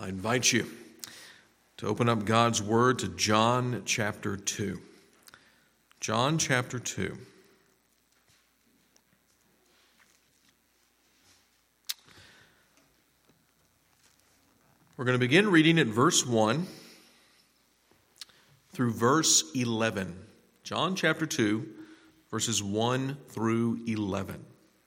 I invite you to open up God's Word to John chapter 2. John chapter 2. We're going to begin reading at verse 1 through verse 11. John chapter 2, verses 1 through 11.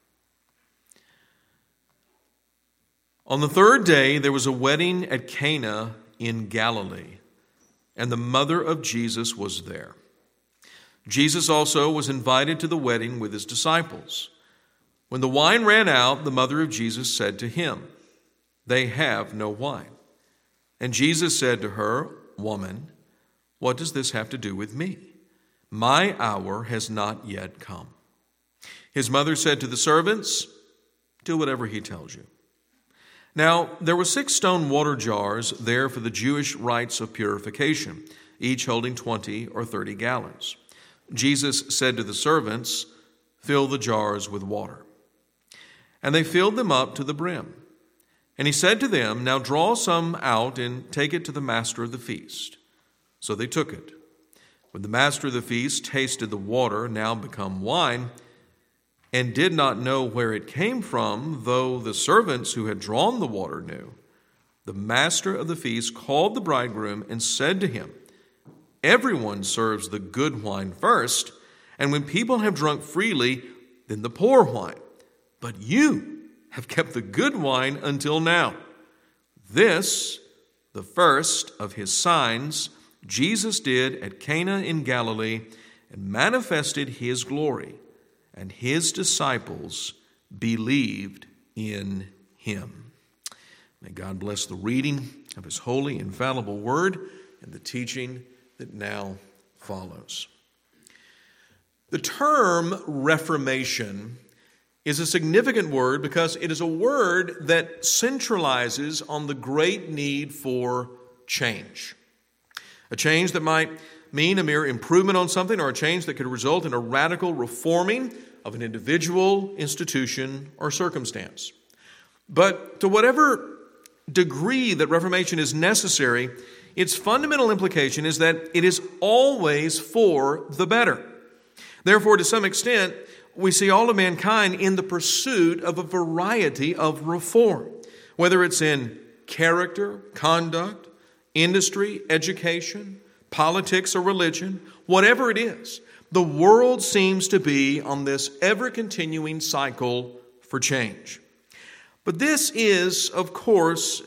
On the third day, there was a wedding at Cana in Galilee, and the mother of Jesus was there. Jesus also was invited to the wedding with his disciples. When the wine ran out, the mother of Jesus said to him, "They have no wine." And Jesus said to her, "Woman, what does this have to do with me? My hour has not yet come." His mother said to the servants, "Do whatever he tells you." Now, there were 6 stone water jars there for the Jewish rites of purification, each holding 20 or 30 gallons. Jesus said to the servants, "Fill the jars with water." And they filled them up to the brim. And he said to them, "Now draw some out and take it to the master of the feast." So they took it. When the master of the feast tasted the water, now become wine, and did not know where it came from, though the servants who had drawn the water knew, the master of the feast called the bridegroom and said to him, "Everyone serves the good wine first, and when people have drunk freely, then the poor wine. But you have kept the good wine until now." This, the first of his signs, Jesus did at Cana in Galilee and manifested his glory, and his disciples believed in him. May God bless the reading of his holy, infallible word and the teaching that now follows. The term Reformation is a significant word because it is a word that centralizes on the great need for change. A change that might mean a mere improvement on something, or a change that could result in a radical reforming of an individual, institution, or circumstance. But to whatever degree that reformation is necessary, its fundamental implication is that it is always for the better. Therefore, to some extent, we see all of mankind in the pursuit of a variety of reform, whether it's in character, conduct, industry, education, politics, or religion, whatever it is. The world seems to be on this ever-continuing cycle for change. But this, of course,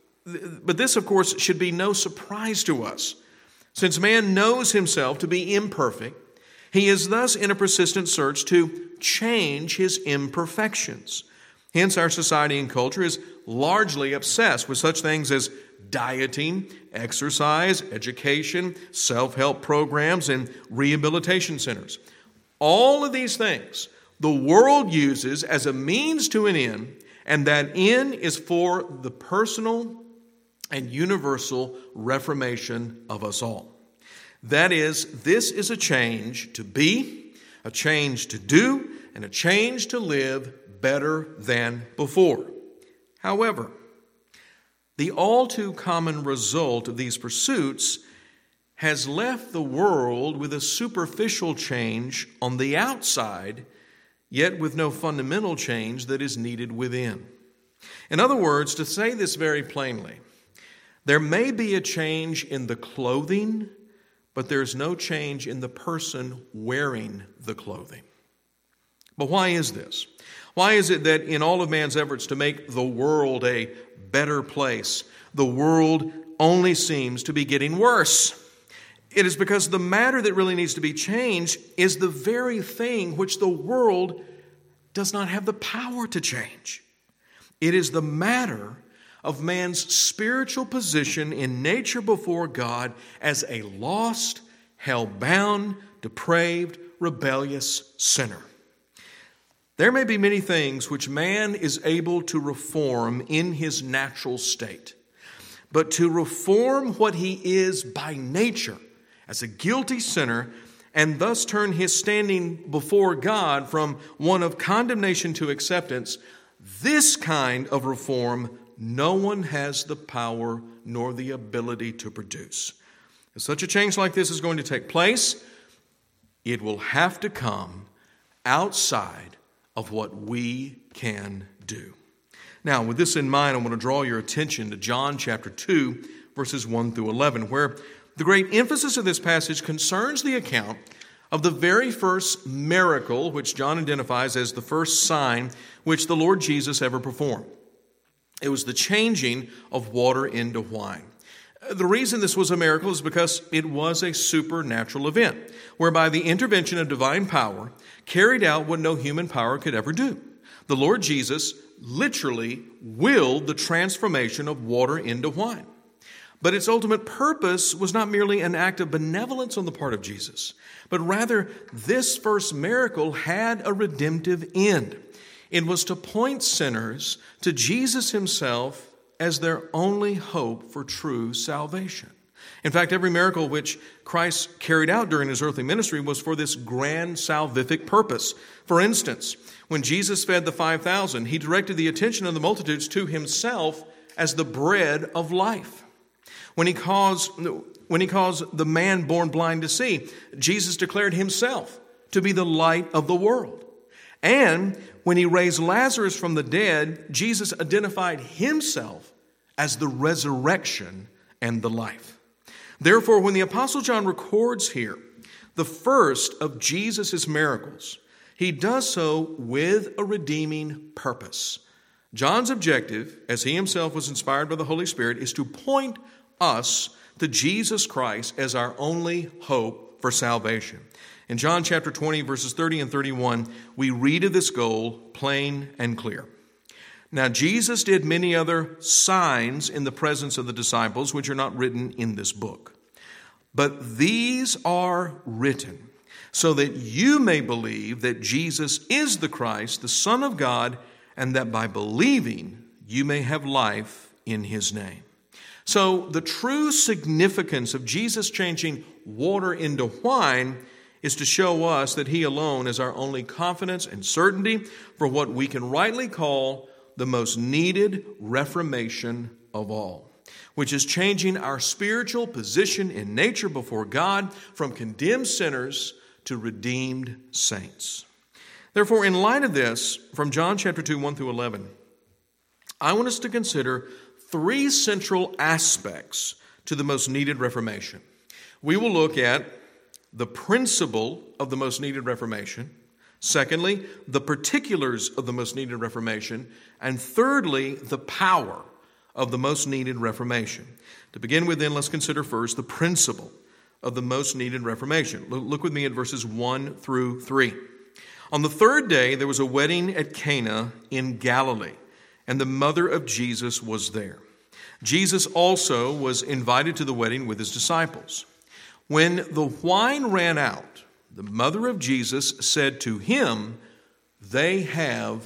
should be no surprise to us. Since man knows himself to be imperfect, he is thus in a persistent search to change his imperfections. Hence, our society and culture is largely obsessed with such things as dieting, exercise, education, self-help programs, and rehabilitation centers. All of these things the world uses as a means to an end, and that end is for the personal and universal reformation of us all. That is, this is a change to be, a change to do, and a change to live better than before. However, the all too common result of these pursuits has left the world with a superficial change on the outside, yet with no fundamental change that is needed within. In other words, to say this very plainly, there may be a change in the clothing, but there's no change in the person wearing the clothing. But why is this? Why is it that in all of man's efforts to make the world a better place, the world only seems to be getting worse? It is because the matter that really needs to be changed is the very thing which the world does not have the power to change. It is the matter of man's spiritual position in nature before God as a lost, hell-bound, depraved, rebellious sinner. There may be many things which man is able to reform in his natural state, but to reform what he is by nature as a guilty sinner and thus turn his standing before God from one of condemnation to acceptance, this kind of reform no one has the power nor the ability to produce. If such a change like this is going to take place, it will have to come outside of what we can do. Now, with this in mind, I want to draw your attention to John chapter 2, verses 1 through 11, where the great emphasis of this passage concerns the account of the very first miracle, which John identifies as the first sign which the Lord Jesus ever performed. It was the changing of water into wine. The reason this was a miracle is because it was a supernatural event, whereby the intervention of divine power carried out what no human power could ever do. The Lord Jesus literally willed the transformation of water into wine. But its ultimate purpose was not merely an act of benevolence on the part of Jesus, but rather this first miracle had a redemptive end. It was to point sinners to Jesus himself as their only hope for true salvation. In fact, every miracle which Christ carried out during his earthly ministry was for this grand salvific purpose. For instance, when Jesus fed the 5,000, he directed the attention of the multitudes to himself as the bread of life. When he caused the man born blind to see, Jesus declared himself to be the light of the world. And when he raised Lazarus from the dead, Jesus identified himself as the resurrection and the life. Therefore, when the Apostle John records here the first of Jesus' miracles, he does so with a redeeming purpose. John's objective, as he himself was inspired by the Holy Spirit, is to point us to Jesus Christ as our only hope for salvation. In John chapter 20, verses 30 and 31, we read of this goal plain and clear. Now Jesus did many other signs in the presence of the disciples, which are not written in this book. But these are written so that you may believe that Jesus is the Christ, the Son of God, and that by believing you may have life in his name. So the true significance of Jesus changing water into wine is to show us that he alone is our only confidence and certainty for what we can rightly call the most needed reformation of all, which is changing our spiritual position in nature before God from condemned sinners to redeemed saints. Therefore, in light of this, from John chapter 2, 1 through 11, I want us to consider three central aspects to the most needed reformation. We will look at the principle of the most needed reformation. Secondly, the particulars of the most needed reformation. And thirdly, the power of the most needed reformation. To begin with, then, let's consider first the principle of the most needed reformation. Look with me at verses 1 through 3. On the third day, there was a wedding at Cana in Galilee, and the mother of Jesus was there. Jesus also was invited to the wedding with his disciples. When the wine ran out, the mother of Jesus said to him, "They have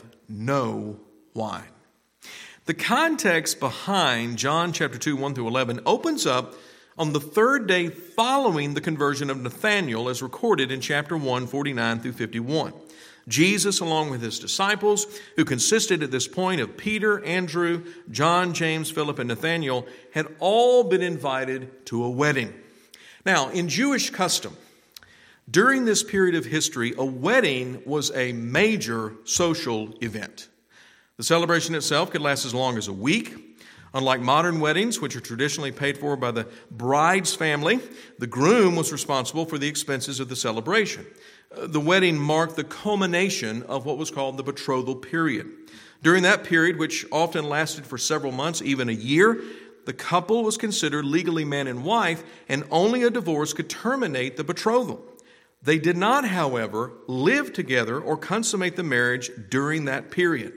no wine." The context behind John chapter 2, 1 through 11 opens up on the third day following the conversion of Nathanael, as recorded in chapter 1, 49 through 51. Jesus, along with his disciples, who consisted at this point of Peter, Andrew, John, James, Philip, and Nathanael, had all been invited to a wedding. Now, in Jewish custom, during this period of history, a wedding was a major social event. The celebration itself could last as long as a week. Unlike modern weddings, which are traditionally paid for by the bride's family, the groom was responsible for the expenses of the celebration. The wedding marked the culmination of what was called the betrothal period. During that period, which often lasted for several months, even a year, the couple was considered legally man and wife, and only a divorce could terminate the betrothal. They did not, however, live together or consummate the marriage during that period.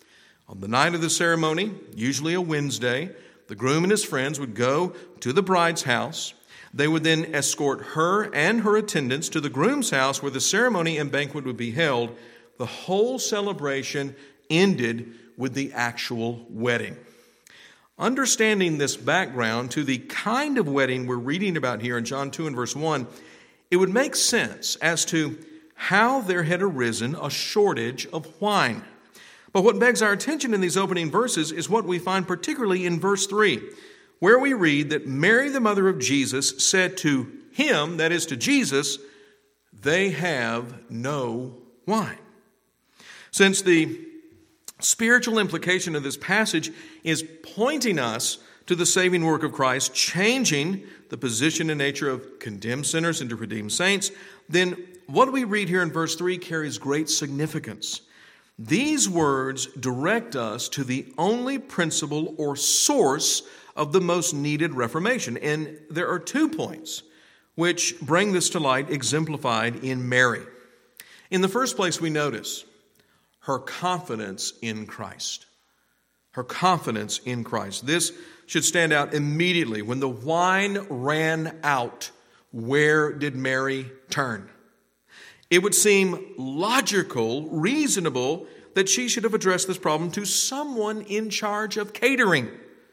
On the night of the ceremony, usually a Wednesday, the groom and his friends would go to the bride's house. They would then escort her and her attendants to the groom's house where the ceremony and banquet would be held. The whole celebration ended with the actual wedding. Understanding this background to the kind of wedding we're reading about here in John 2 and verse 1, it would make sense as to how there had arisen a shortage of wine. But what begs our attention in these opening verses is what we find particularly in verse 3, where we read that Mary, the mother of Jesus, said to him, that is to Jesus, "They have no wine." Since the spiritual implication of this passage is pointing us to the saving work of Christ, changing the position and nature of condemned sinners into redeemed saints, then what we read here in verse 3 carries great significance. These words direct us to the only principle or source of the most needed reformation. And there are 2 points which bring this to light, exemplified in Mary. In the first place, we notice her confidence in Christ. Her confidence in Christ. This should stand out immediately. When the wine ran out, where did Mary turn? It would seem logical, reasonable, that she should have addressed this problem to someone in charge of catering.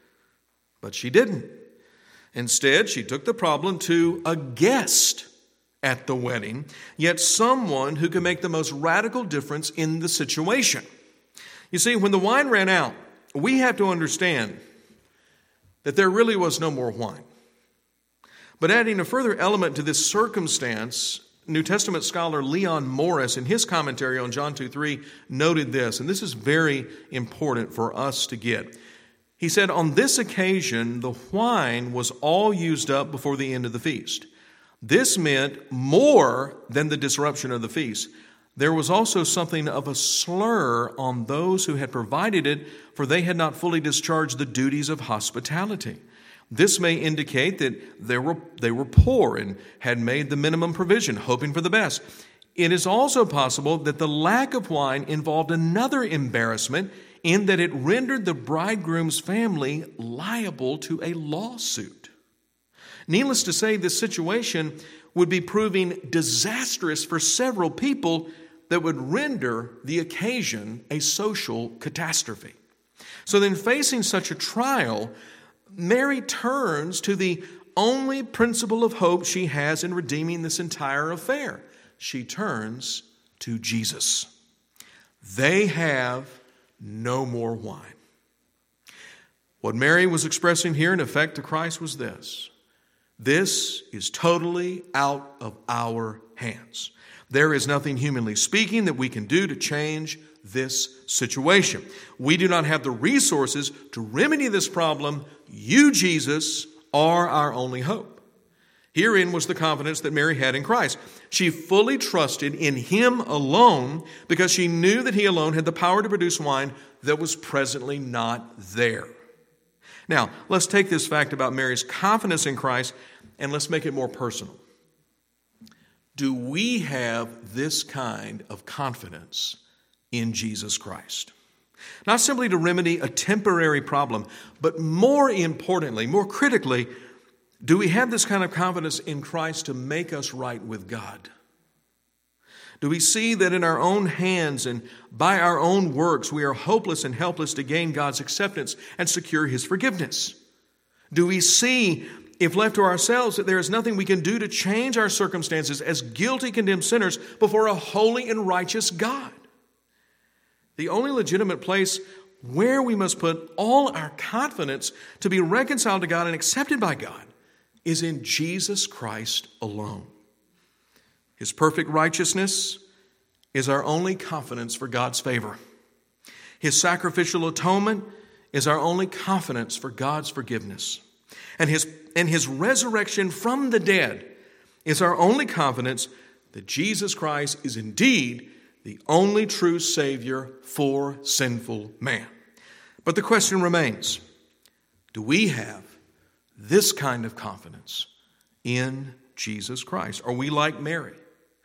But she didn't. Instead, she took the problem to a guest at the wedding, yet someone who can make the most radical difference in the situation. You see, when the wine ran out, we have to understand that there really was no more wine. But adding a further element to this circumstance, New Testament scholar Leon Morris, in his commentary on John 2:3, noted this, and this is very important for us to get. He said, on this occasion, the wine was all used up before the end of the feast. This meant more than the disruption of the feast. There was also something of a slur on those who had provided it, for they had not fully discharged the duties of hospitality. This may indicate that they were poor and had made the minimum provision, hoping for the best. It is also possible that the lack of wine involved another embarrassment in that it rendered the bridegroom's family liable to a lawsuit. Needless to say, this situation would be proving disastrous for several people that would render the occasion a social catastrophe. So then, facing such a trial, Mary turns to the only principle of hope she has in redeeming this entire affair. She turns to Jesus. They have no more wine. What Mary was expressing here in effect to Christ was this: this is totally out of our hands. There is nothing humanly speaking that we can do to change this situation. We do not have the resources to remedy this problem. You, Jesus, are our only hope. Herein was the confidence that Mary had in Christ. She fully trusted in Him alone because she knew that He alone had the power to produce wine that was presently not there. Now, let's take this fact about Mary's confidence in Christ and let's make it more personal. Do we have this kind of confidence in Jesus Christ? Not simply to remedy a temporary problem, but more importantly, more critically, do we have this kind of confidence in Christ to make us right with God? Do we see that in our own hands and by our own works we are hopeless and helpless to gain God's acceptance and secure His forgiveness? Do we see, if left to ourselves, that there is nothing we can do to change our circumstances as guilty, condemned sinners before a holy and righteous God? The only legitimate place where we must put all our confidence to be reconciled to God and accepted by God is in Jesus Christ alone. His perfect righteousness is our only confidence for God's favor. His sacrificial atonement is our only confidence for God's forgiveness. And his resurrection from the dead is our only confidence that Jesus Christ is indeed the only true Savior for sinful man. But the question remains, do we have this kind of confidence in Jesus Christ? Are we like Mary?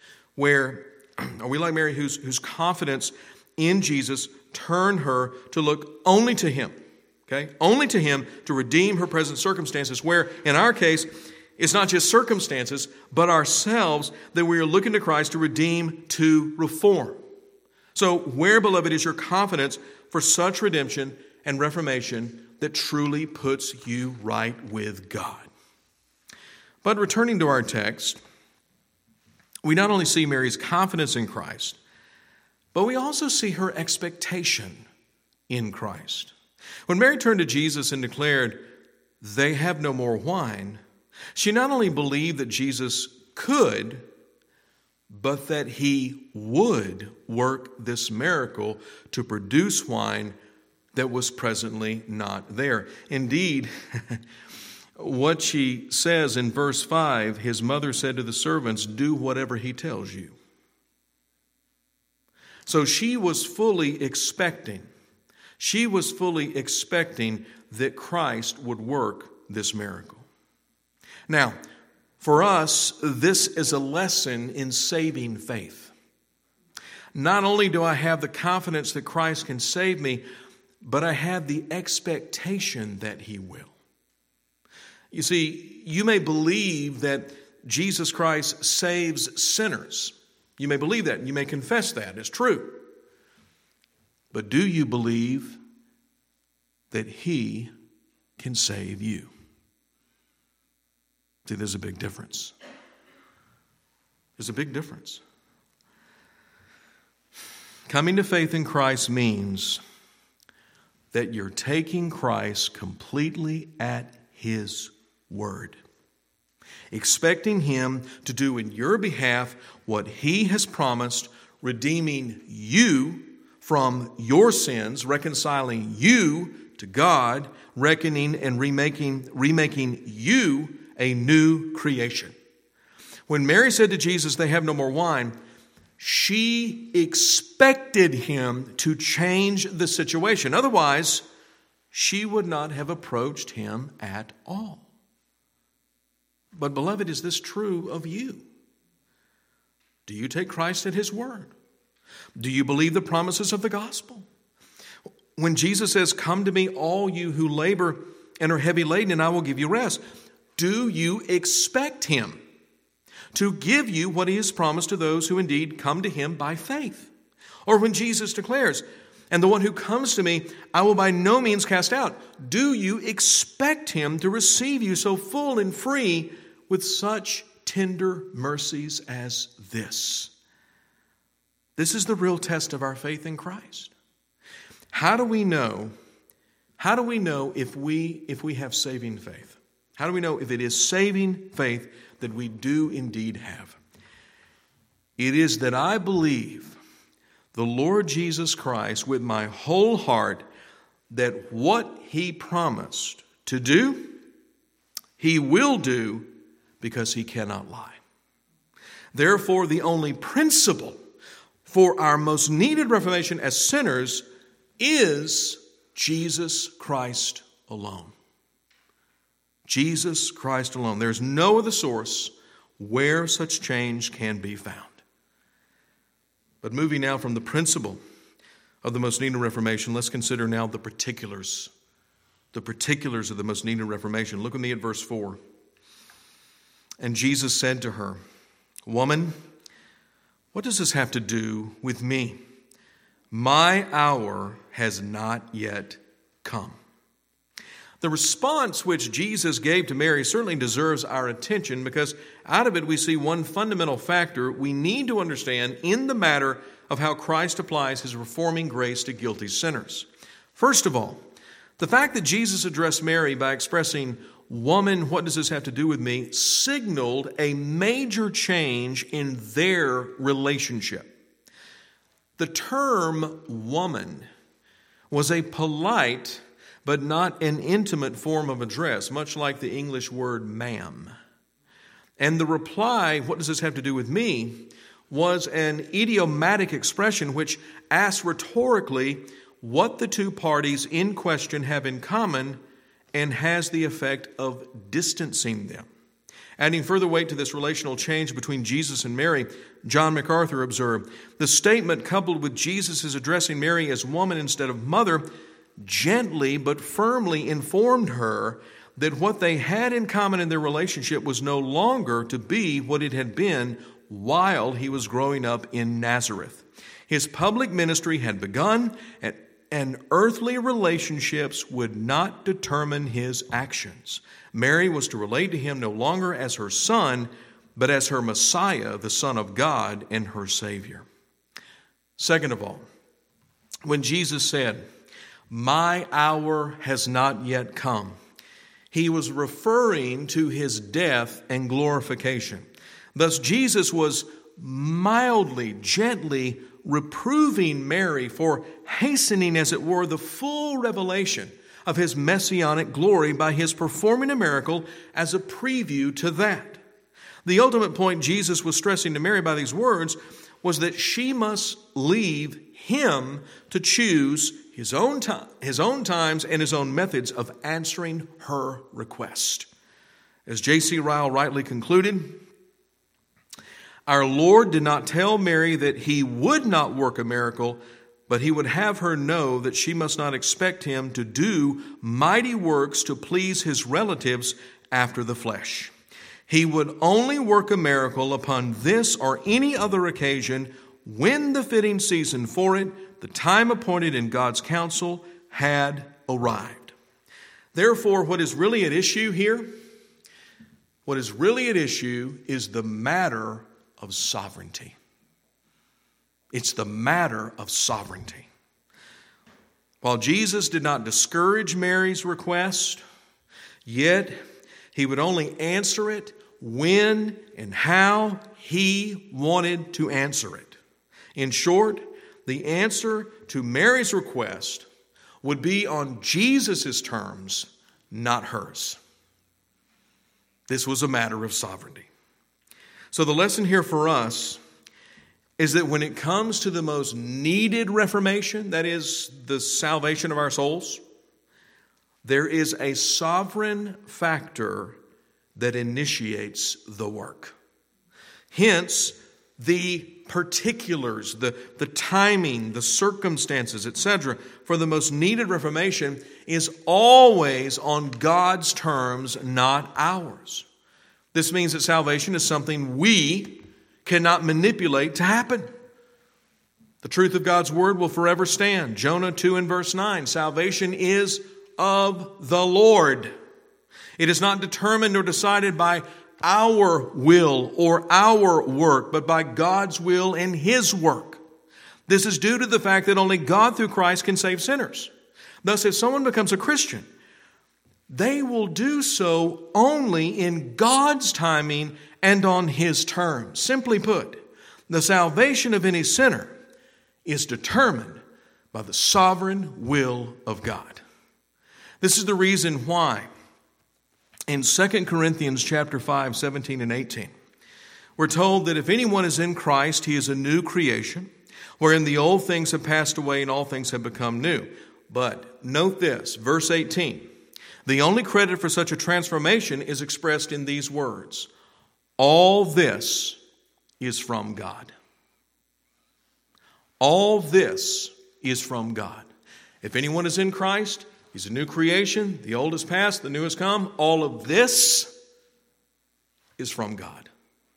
Are we like Mary whose confidence in Jesus turned her to look only to Him? Okay? Only to Him to redeem her present circumstances, where in our case, it's not just circumstances, but ourselves that we are looking to Christ to redeem, to reform. So where, beloved, is your confidence for such redemption and reformation that truly puts you right with God? But returning to our text, we not only see Mary's confidence in Christ, But we also see her expectation in Christ. When Mary turned to Jesus and declared, "They have no more wine," she not only believed that Jesus could, but that he would work this miracle to produce wine that was presently not there. Indeed, what she says in verse 5, his mother said to the servants, "Do whatever he tells you." So she was fully expecting that Christ would work this miracle. Now, for us, this is a lesson in saving faith. Not only do I have the confidence that Christ can save me, but I have the expectation that he will. You see, you may believe that Jesus Christ saves sinners. You may believe that, and you may confess that. It's true. But do you believe that he can save you? See, there's a big difference. There's a big difference. Coming to faith in Christ means that you're taking Christ completely at his word, expecting him to do in your behalf what he has promised, redeeming you from your sins, reconciling you to God, reckoning and remaking you a new creation. When Mary said to Jesus, "They have no more wine," she expected him to change the situation. Otherwise, she would not have approached him at all. But beloved, is this true of you? Do you take Christ at his word? Do you believe the promises of the gospel? When Jesus says, "Come to me, all you who labor and are heavy laden, and I will give you rest," do you expect him to give you what he has promised to those who indeed come to him by faith? Or when Jesus declares, "And the one who comes to me, I will by no means cast out," do you expect him to receive you so full and free with such tender mercies as this? This is the real test of our faith in Christ. How do we know if we have saving faith? How do we know if it is saving faith that we do indeed have? It is that I believe the Lord Jesus Christ with my whole heart, that what he promised to do, he will do, because he cannot lie. Therefore, the only principle for our most needed reformation as sinners is Jesus Christ alone. Jesus Christ alone. There's no other source where such change can be found. But moving now from the principle of the most needed reformation, let's consider now the particulars. The particulars of the most needed reformation. Look with me at verse 4. "And Jesus said to her, 'Woman, what does this have to do with me? My hour has not yet come.'" The response which Jesus gave to Mary certainly deserves our attention, because out of it we see one fundamental factor we need to understand in the matter of how Christ applies his reforming grace to guilty sinners. First of all, the fact that Jesus addressed Mary by expressing, "Woman, what does this have to do with me?" signaled a major change in their relationship. The term woman was a polite but not an intimate form of address, much like the English word ma'am. And the reply, "What does this have to do with me?" was an idiomatic expression which asks rhetorically what the two parties in question have in common, and has the effect of distancing them. Adding further weight to this relational change between Jesus and Mary, John MacArthur observed, "The statement, coupled with Jesus' addressing Mary as woman instead of mother, gently but firmly informed her that what they had in common in their relationship was no longer to be what it had been while he was growing up in Nazareth. His public ministry had begun, and earthly relationships would not determine his actions. Mary was to relate to him no longer as her son, but as her Messiah, the Son of God and her Savior." Second of all, when Jesus said, "My hour has not yet come," he was referring to his death and glorification. Thus, Jesus was mildly, gently reproving Mary for hastening, as it were, the full revelation of his messianic glory by his performing a miracle as a preview to that. The ultimate point Jesus was stressing to Mary by these words was that she must leave him to choose his own times and his own methods of answering her request. As J.C. Ryle rightly concluded, our Lord did not tell Mary that he would not work a miracle, but he would have her know that she must not expect him to do mighty works to please his relatives after the flesh. He would only work a miracle upon this or any other occasion when the fitting season for it, the time appointed in God's counsel, had arrived. Therefore, what is really at issue here? What is really at issue is the matter of sovereignty. It's the matter of sovereignty. While Jesus did not discourage Mary's request, yet he would only answer it when and how he wanted to answer it. In short, the answer to Mary's request would be on Jesus' terms, not hers. This was a matter of sovereignty. So the lesson here for us is that when it comes to the most needed reformation, that is the salvation of our souls, there is a sovereign factor that initiates the work. Hence, the particulars, the timing, the circumstances, etc., for the most needed reformation is always on God's terms, not ours. This means that salvation is something we cannot manipulate to happen. The truth of God's word will forever stand. Jonah 2 and verse 9, salvation is of the Lord. It is not determined or decided by our will or our work, but by God's will and his work. This is due to the fact that only God through Christ can save sinners. Thus, if someone becomes a Christian, they will do so only in God's timing and on his terms. Simply put, the salvation of any sinner is determined by the sovereign will of God. This is the reason why in 2 Corinthians chapter 5, 17 and 18, we're told that if anyone is in Christ, he is a new creation, wherein the old things have passed away and all things have become new. But note this, verse 18, the only credit for such a transformation is expressed in these words, all this is from God. All this is from God. If anyone is in Christ, he's a new creation. The old has passed, the new has come. All of this is from God.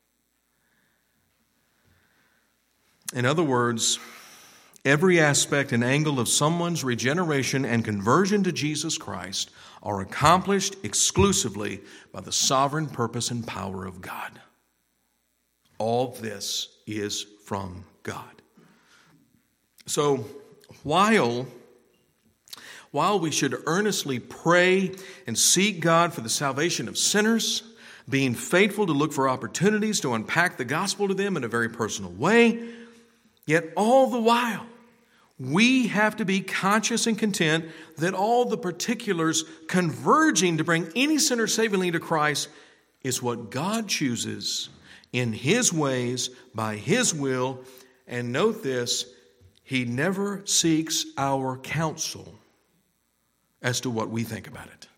In other words, every aspect and angle of someone's regeneration and conversion to Jesus Christ are accomplished exclusively by the sovereign purpose and power of God. All this is from God. So, while we should earnestly pray and seek God for the salvation of sinners, being faithful to look for opportunities to unpack the gospel to them in a very personal way, yet all the while, we have to be conscious and content that all the particulars converging to bring any sinner savingly to Christ is what God chooses in his ways, by his will. And note this, he never seeks our counsel as to what we think about it.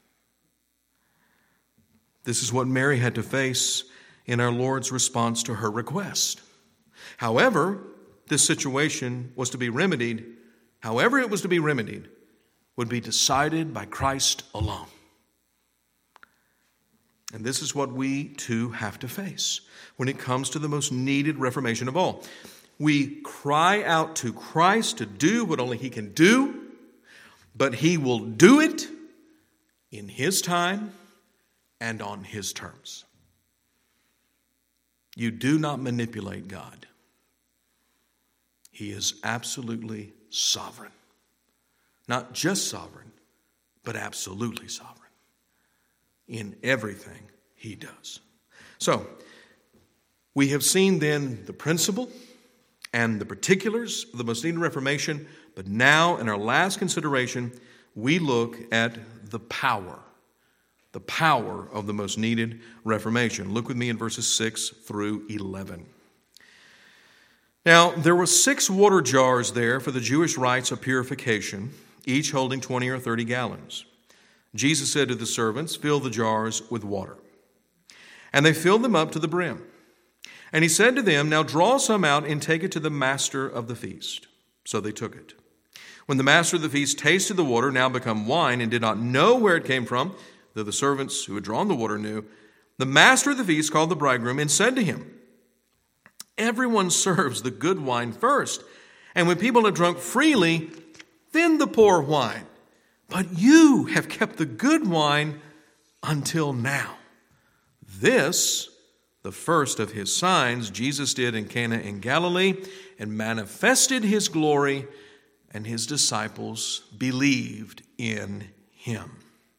This is what Mary had to face in our Lord's response to her request. However, this situation was to be remedied. However it was to be remedied would be decided by Christ alone. And this is what we too have to face when it comes to the most needed reformation of all. We cry out to Christ to do what only he can do, but he will do it in his time and on his terms. You do not manipulate God. He is absolutely sovereign. Not just sovereign, but absolutely sovereign in everything he does. So, we have seen then the principle and the particulars of the most needed reformation, but now in our last consideration, we look at the power of the most needed reformation. Look with me in verses 6 through 11. Now, there were 6 water jars there for the Jewish rites of purification, each holding 20 or 30 gallons. Jesus said to the servants, "Fill the jars with water." And they filled them up to the brim. And he said to them, "Now draw some out and take it to the master of the feast." So they took it. When the master of the feast tasted the water, now become wine, and did not know where it came from, though the servants who had drawn the water knew, the master of the feast called the bridegroom and said to him, "Everyone serves the good wine first, and when people have drunk freely, then the poor wine. But you have kept the good wine until now." This, the first of his signs, Jesus did in Cana in Galilee, and manifested his glory, and his disciples believed in him.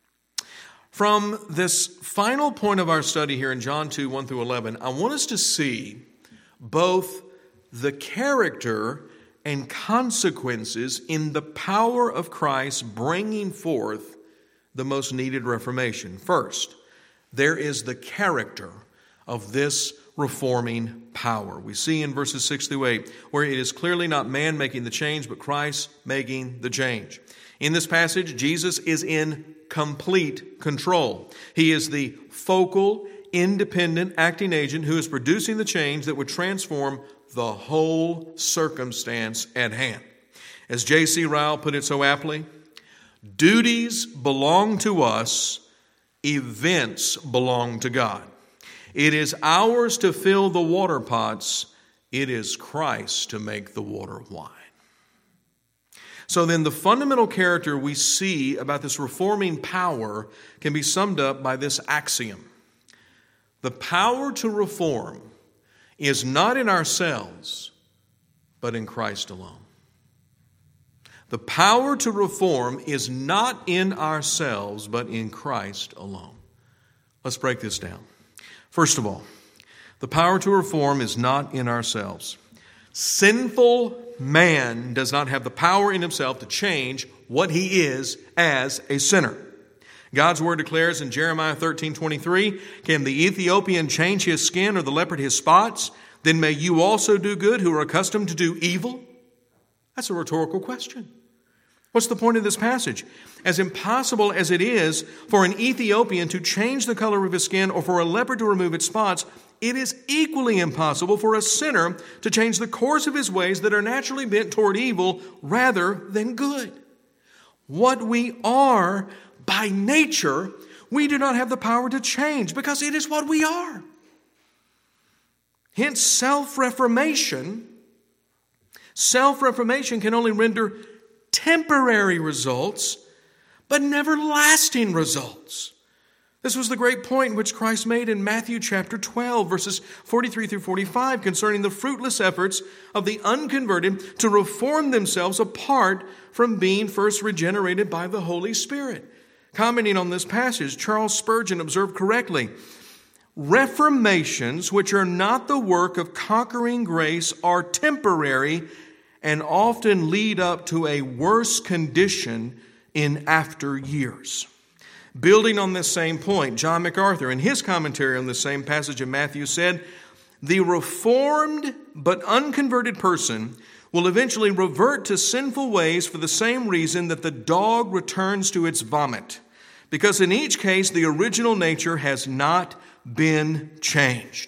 From this final point of our study here in John 2, 1 through 11, I want us to see both the character and consequences in the power of Christ bringing forth the most needed reformation. First, there is the character of this reforming power. We see in verses 6 through 8, where it is clearly not man making the change, but Christ making the change. In this passage, Jesus is in complete control. He is the focal, independent acting agent who is producing the change that would transform the whole circumstance at hand. As J.C. Ryle put it so aptly, duties belong to us, events belong to God. It is ours to fill the water pots. It is Christ to make the water wine. So then the fundamental character we see about this reforming power can be summed up by this axiom. The power to reform is not in ourselves, but in Christ alone. The power to reform is not in ourselves, but in Christ alone. Let's break this down. First of all, the power to reform is not in ourselves. Sinful man does not have the power in himself to change what he is as a sinner. God's word declares in Jeremiah 13:23, "Can the Ethiopian change his skin or the leopard his spots? Then may you also do good who are accustomed to do evil?" That's a rhetorical question. What's the point of this passage? As impossible as it is for an Ethiopian to change the color of his skin or for a leopard to remove its spots, it is equally impossible for a sinner to change the course of his ways that are naturally bent toward evil rather than good. What we are by nature, we do not have the power to change because it is what we are. Hence, self-reformation can only render temporary results, but never lasting results. This was the great point which Christ made in Matthew chapter 12, verses 43 through 45, concerning the fruitless efforts of the unconverted to reform themselves apart from being first regenerated by the Holy Spirit. Commenting on this passage, Charles Spurgeon observed correctly, "Reformations which are not the work of conquering grace are temporary and often lead up to a worse condition in after years." Building on this same point, John MacArthur, in his commentary on the same passage in Matthew, said, "The reformed but unconverted person will eventually revert to sinful ways for the same reason that the dog returns to its vomit, because in each case the original nature has not been changed."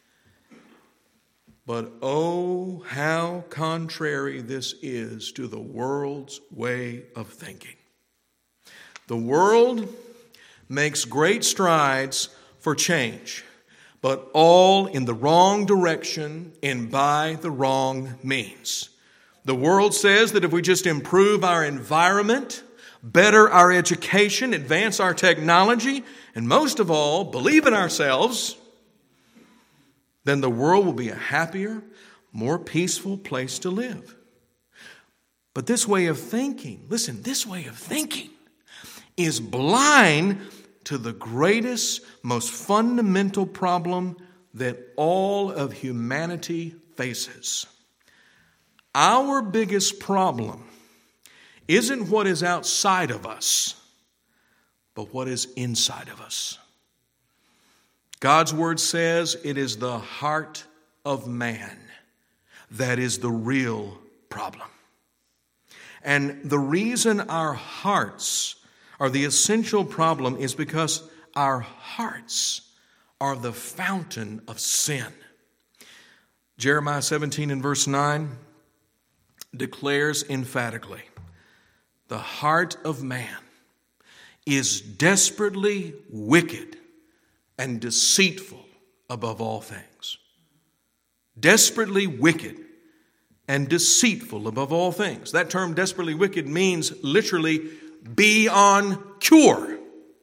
But oh, how contrary this is to the world's way of thinking. The world makes great strides for change, but all in the wrong direction and by the wrong means. The world says that if we just improve our environment, better our education, advance our technology, and most of all, believe in ourselves, then the world will be a happier, more peaceful place to live. But this way of thinking, listen, this way of thinking is blind to the greatest, most fundamental problem that all of humanity faces. Our biggest problem isn't what is outside of us, but what is inside of us. God's word says it is the heart of man that is the real problem. And the reason our hearts are the essential problem is because our hearts are the fountain of sin. Jeremiah 17 and verse 9 declares emphatically, the heart of man is desperately wicked and deceitful above all things. Desperately wicked and deceitful above all things. That term desperately wicked means literally beyond cure.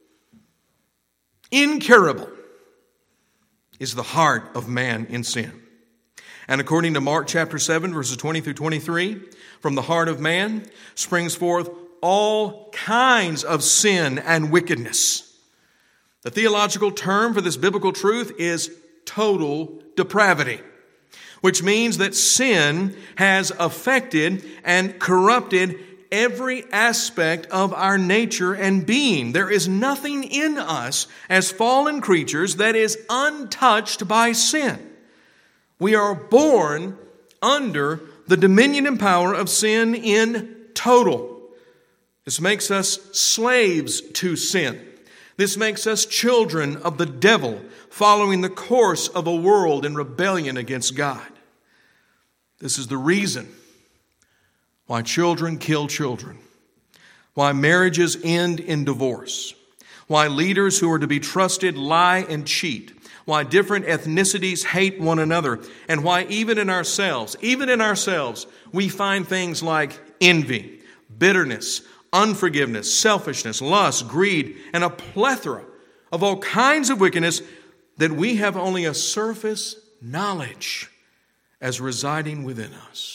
Incurable is the heart of man in sin. And according to Mark chapter 7, verses 20 through 23, from the heart of man springs forth all kinds of sin and wickedness. The theological term for this biblical truth is total depravity, which means that sin has affected and corrupted every aspect of our nature and being. There is nothing in us as fallen creatures that is untouched by sin. We are born under the dominion and power of sin in total. This makes us slaves to sin. This makes us children of the devil, following the course of a world in rebellion against God. This is the reason why children kill children, why marriages end in divorce, why leaders who are to be trusted lie and cheat, why different ethnicities hate one another, and why even in ourselves, we find things like envy, bitterness, unforgiveness, selfishness, lust, greed, and a plethora of all kinds of wickedness that we have only a surface knowledge as residing within us.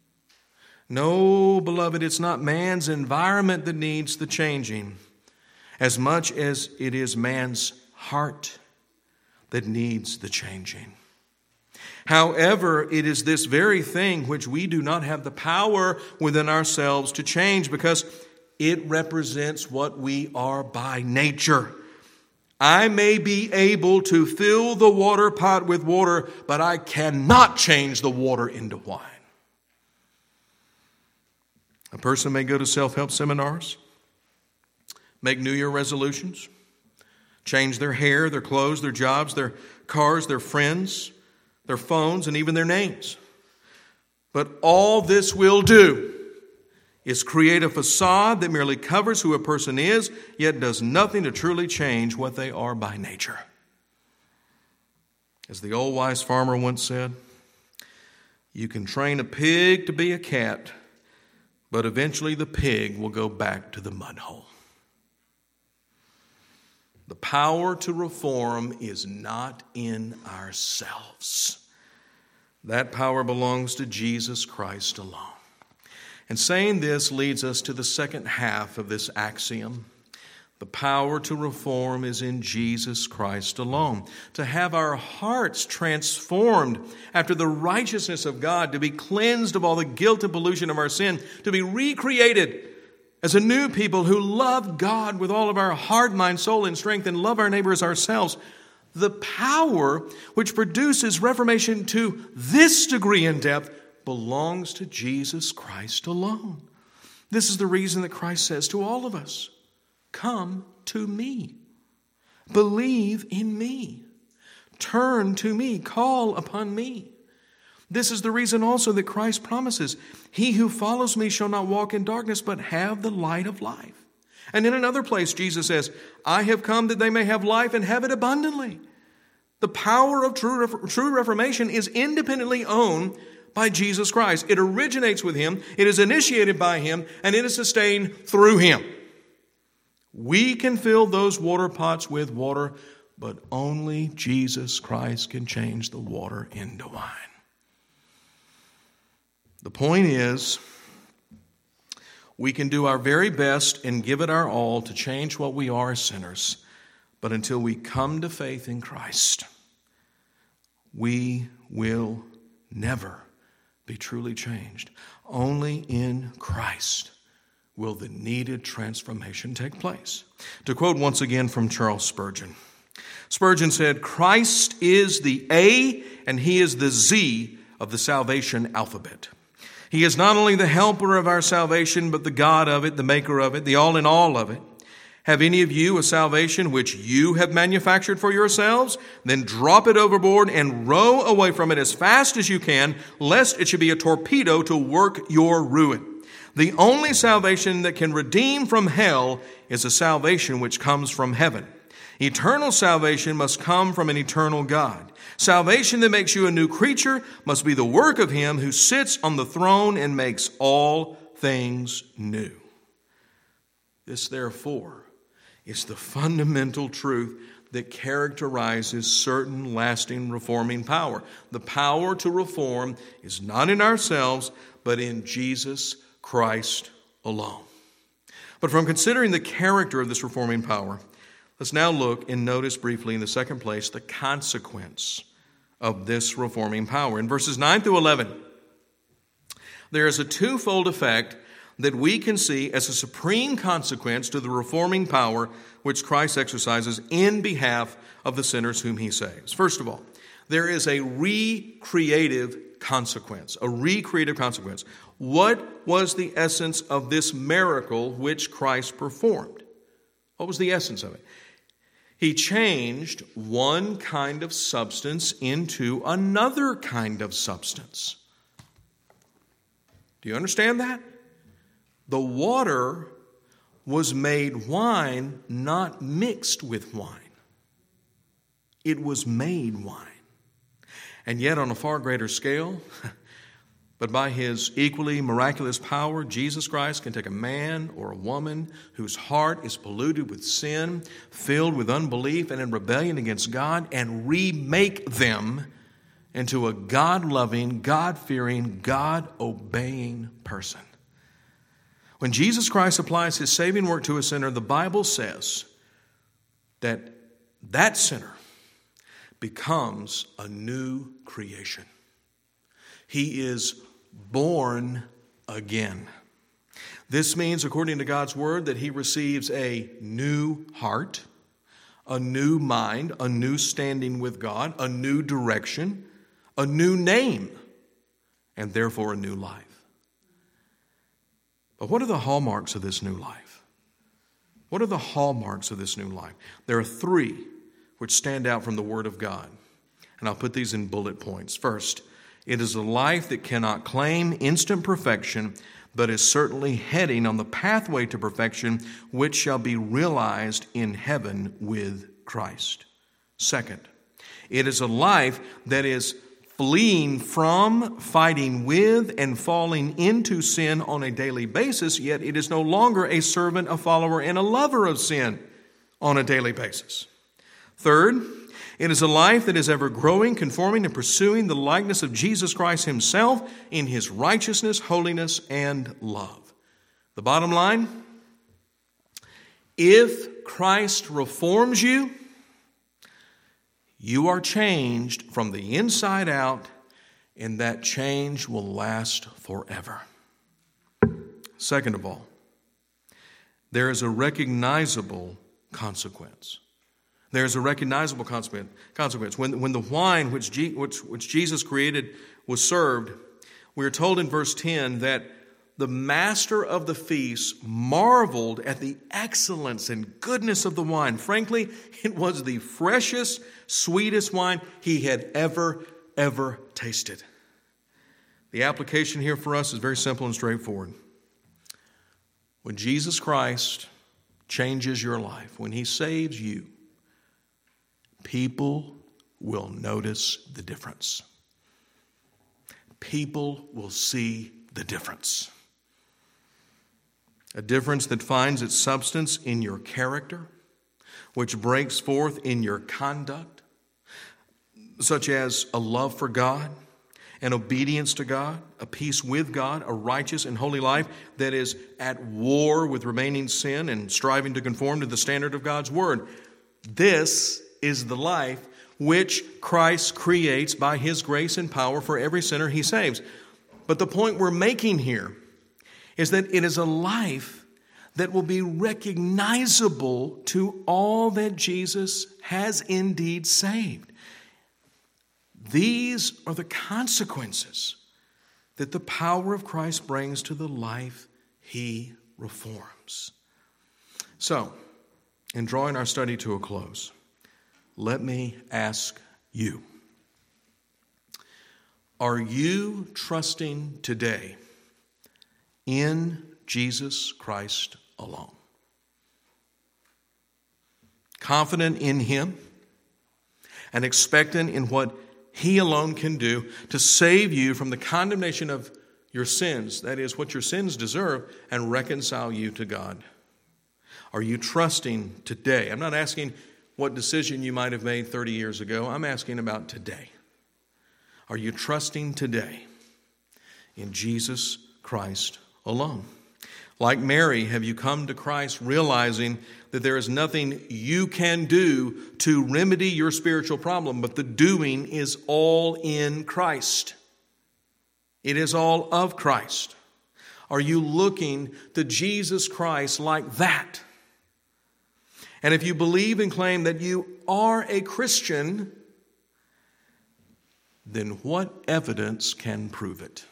No, beloved, it's not man's environment that needs the changing as much as it is man's heart that needs the changing. However, it is this very thing which we do not have the power within ourselves to change because it represents what we are by nature. I may be able to fill the water pot with water, but I cannot change the water into wine. A person may go to self-help seminars, make New Year resolutions, change their hair, their clothes, their jobs, their cars, their friends, their phones, and even their names. But all this will do is create a facade that merely covers who a person is, yet does nothing to truly change what they are by nature. As the old wise farmer once said, you can train a pig to be a cat, but eventually the pig will go back to the mud hole. The power to reform is not in ourselves. That power belongs to Jesus Christ alone. And saying this leads us to the second half of this axiom. The power to reform is in Jesus Christ alone. To have our hearts transformed after the righteousness of God, to be cleansed of all the guilt and pollution of our sin, to be recreated as a new people who love God with all of our heart, mind, soul, and strength, and love our neighbors ourselves. The power which produces reformation to this degree and depth belongs to Jesus Christ alone. This is the reason that Christ says to all of us, come to me, believe in me, turn to me, call upon me. This is the reason also that Christ promises, he who follows me shall not walk in darkness, but have the light of life. And in another place, Jesus says, I have come that they may have life and have it abundantly. The power of true reformation is independently owned by Jesus Christ. It originates with him, it is initiated by him, and it is sustained through him. We can fill those water pots with water, but only Jesus Christ can change the water into wine. The point is, we can do our very best and give it our all to change what we are as sinners, but until we come to faith in Christ, we will never be truly changed. Only in Christ will the needed transformation take place. To quote once again from Charles Spurgeon, Spurgeon said, "Christ is the A and he is the Z of the salvation alphabet. He is not only the helper of our salvation, but the God of it, the maker of it, the all in all of it. Have any of you a salvation which you have manufactured for yourselves? Then drop it overboard and row away from it as fast as you can, lest it should be a torpedo to work your ruin. The only salvation that can redeem from hell is a salvation which comes from heaven. Eternal salvation must come from an eternal God. Salvation that makes you a new creature must be the work of him who sits on the throne and makes all things new." This, therefore, is the fundamental truth that characterizes certain lasting reforming power. The power to reform is not in ourselves, but in Jesus Christ alone. But from considering the character of this reforming power, let's now look and notice briefly in the second place the consequence of this reforming power. In verses 9 through 11, there is a twofold effect that we can see as a supreme consequence to the reforming power which Christ exercises in behalf of the sinners whom he saves. First of all, there is a recreative consequence. A recreative consequence. What was the essence of this miracle which Christ performed? What was the essence of it? He changed one kind of substance into another kind of substance. Do you understand that? The water was made wine, not mixed with wine. It was made wine. And yet on a far greater scale, but by his equally miraculous power, Jesus Christ can take a man or a woman whose heart is polluted with sin, filled with unbelief and in rebellion against God, and remake them into a God-loving, God-fearing, God-obeying person. When Jesus Christ applies his saving work to a sinner, the Bible says that that sinner becomes a new creation. He is born again. This means, according to God's word, that he receives a new heart, a new mind, a new standing with God, a new direction, a new name, and therefore a new life. But what are the hallmarks of this new life? What are the hallmarks of this new life? There are three which stand out from the Word of God. And I'll put these in bullet points. First, it is a life that cannot claim instant perfection, but is certainly heading on the pathway to perfection, which shall be realized in heaven with Christ. Second, it is a life that is fleeing from, fighting with, and falling into sin on a daily basis, yet it is no longer a servant, a follower, and a lover of sin on a daily basis. Third, it is a life that is ever growing, conforming, and pursuing the likeness of Jesus Christ himself in his righteousness, holiness, and love. The bottom line, if Christ reforms you, you are changed from the inside out, and that change will last forever. Second of all, there is a recognizable consequence. There is a recognizable consequence. When the wine which Jesus created was served, we are told in verse 10 that the master of the feast marveled at the excellence and goodness of the wine. Frankly, it was the freshest, sweetest wine he had ever tasted. The application here for us is very simple and straightforward. When Jesus Christ changes your life, when he saves you, people will notice the difference. People will see the difference. A difference that finds its substance in your character, which breaks forth in your conduct, such as a love for God an obedience to God, a peace with God, a righteous and holy life that is at war with remaining sin and striving to conform to the standard of God's Word. This is the life which Christ creates by His grace and power for every sinner He saves. But the point we're making here is that it is a life that will be recognizable to all that Jesus has indeed saved. These are the consequences that the power of Christ brings to the life He reforms. So, in drawing our study to a close, let me ask you, are you trusting today in Jesus Christ alone? Confident in Him and expectant in what He alone can do to save you from the condemnation of your sins, that is, what your sins deserve, and reconcile you to God? Are you trusting today? I'm not asking what decision you might have made 30 years ago. I'm asking about today. Are you trusting today in Jesus Christ alone? Like Mary, have you come to Christ realizing that there is nothing you can do to remedy your spiritual problem, but the doing is all in Christ? It is all of Christ. Are you looking to Jesus Christ like that? And if you believe and claim that you are a Christian, then what evidence can prove it?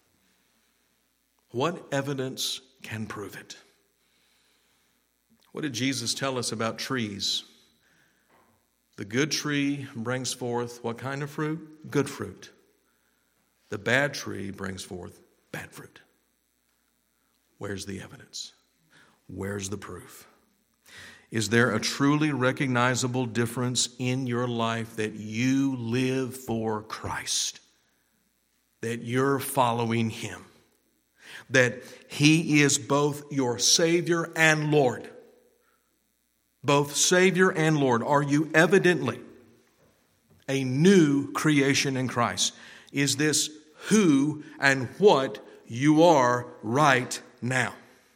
What evidence can prove it? What did Jesus tell us about trees? The good tree brings forth what kind of fruit? Good fruit. The bad tree brings forth bad fruit. Where's the evidence? Where's the proof? Is there a truly recognizable difference in your life that you live for Christ? That you're following Him? That He is both your Savior and Lord? Both Savior and Lord. Are you evidently a new creation in Christ? Is this who and what you are right now?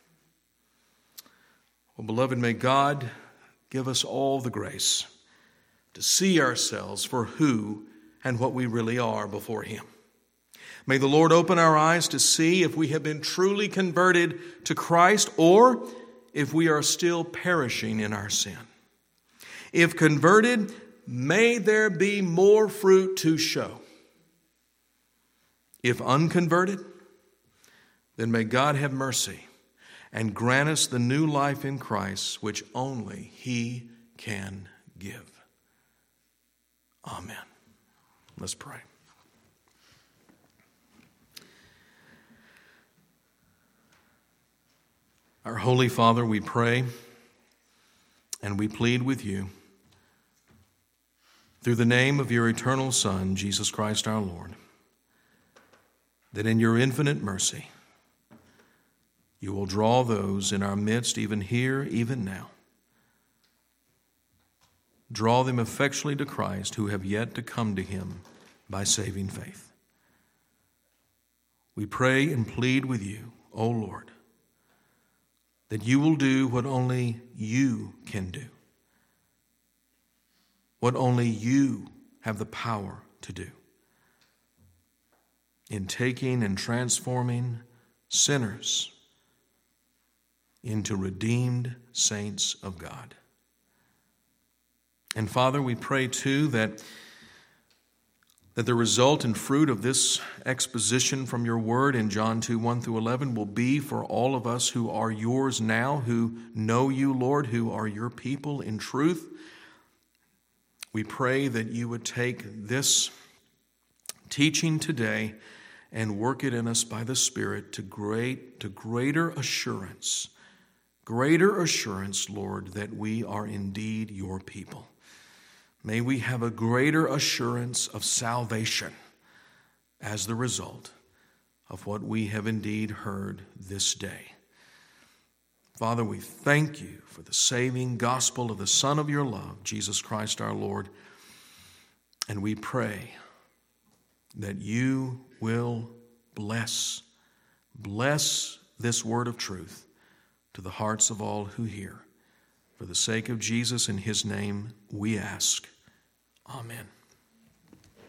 Well, beloved, may God give us all the grace to see ourselves for who and what we really are before Him. May the Lord open our eyes to see if we have been truly converted to Christ or if we are still perishing in our sin. If converted, may there be more fruit to show. If unconverted, then may God have mercy and grant us the new life in Christ which only He can give. Amen. Let's pray. Our Holy Father, we pray and we plead with You through the name of Your eternal Son, Jesus Christ our Lord, that in Your infinite mercy You will draw those in our midst, even here, even now. Draw them effectually to Christ who have yet to come to Him by saving faith. We pray and plead with You, O Lord, that You will do what only You can do, what only You have the power to do, in taking and transforming sinners into redeemed saints of God. And Father, we pray too that the result and fruit of this exposition from Your word in John 2, 1 through 11 will be for all of us who are Yours now, who know You, Lord, who are Your people in truth. We pray that You would take this teaching today and work it in us by the Spirit to greater assurance, Lord, that we are indeed Your people. May we have a greater assurance of salvation as the result of what we have indeed heard this day. Father, we thank You for the saving gospel of the Son of Your love, Jesus Christ our Lord. And we pray that you will bless this word of truth to the hearts of all who hear. For the sake of Jesus, in his name we ask. Amen.